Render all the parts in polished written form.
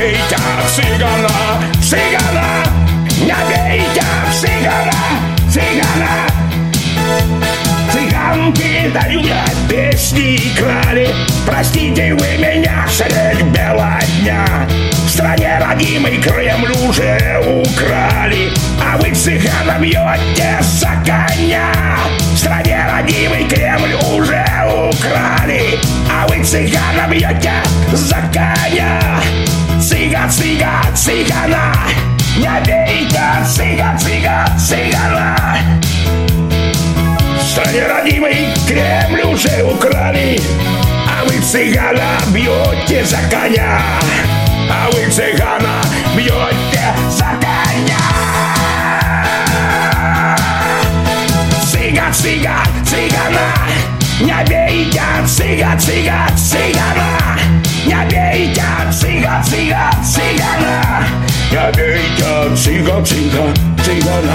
бейте цыгана, цыгана, не бейте цыгана, цыгана. Цыганки дают песни и крали, простите вы меня средь бела дня. В стране родимой Кремль уже украли, а вы цыгана бьете за коня. В стране родимый Кремль уже украли, а вы цыгана бьете за коня. Цыган, цыган, цыгана, не бейте цыган, цыган, цыгана. В стране родимый Кремль уже украли, а вы цыгана бьете за коня. А вы цыгана бьете за коня. Цыган, цыган, цыгана, не бейте цыган, цыган, цыгана. Не бейте цыган, цыган, цыгана. Не бейте цыган, цыган, цыгана.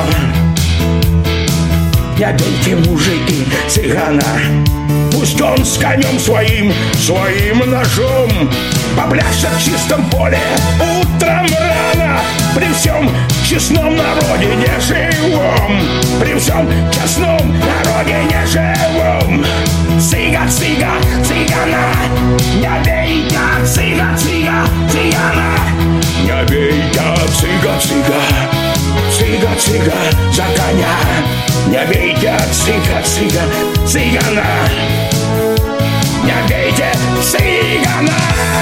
Не бейте, мужики, цыгана. Пусть он с конем своим ножом попляшет в чистом поле утром рано. При всем честном народе не живом, при всем честном народе не живом. Цыган, цыган, цыгана, не бейте цыган, цыган, цыгана. Не бейте цыган, цыган, цыган, цыган за коня. Не бейте цыган, цыган, цыгана. Не бейте цыгана.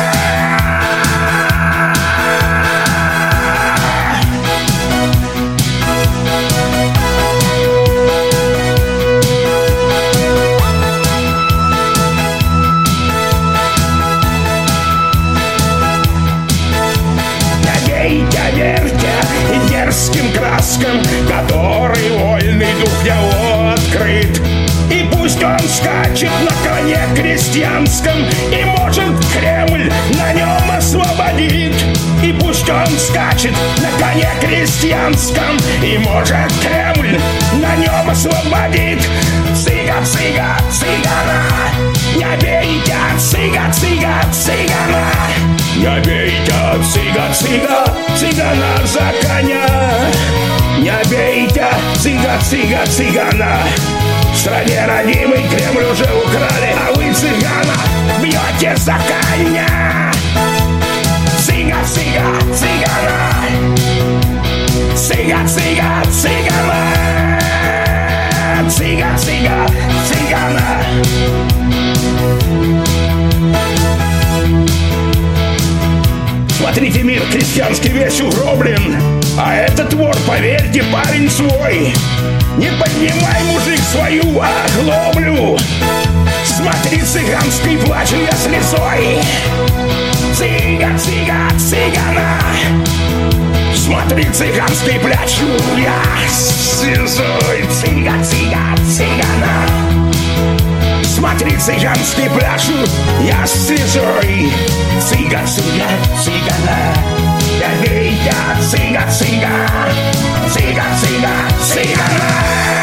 Дерзким краскам, который вольный дух его открыт. И пусть он скачет на коне крестьянском, и может Кремль на нем освободит. И пусть он скачет на коне крестьянском, и может Кремль на нем освободит. Цыган, цыган, цыгана, не бейте цыган, цыган, цыгана. Не бейте цыган, цыган, цыгана за коня. Не бейте цыган, цыган, цыгана. В стране родимый Кремль уже украли, а вы цыгана бьете за коня. Цыган, цыган, цыгана. Цыган, цыган, цыгана. Цыган, цыган, цыгана. Смотрите, мир крестьянский весь угроблен, а этот вор, поверьте, парень свой. Не поднимай, мужик, свою оглоблю. Смотри, цыганский плачу я слезой. Цыган, цыган, цыгана. Смотри, цыганский плачу я слезой. Цыган, цыган, цыгана. Смотри, цыганский пляшу я слезой. Цыган, цыган, цыгана. Не бейте цыган, цыган. Цыган, цыган, цыгана.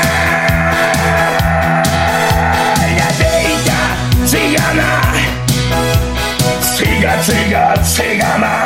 Не бейте цыгана. Цыган, цыган, цыгана.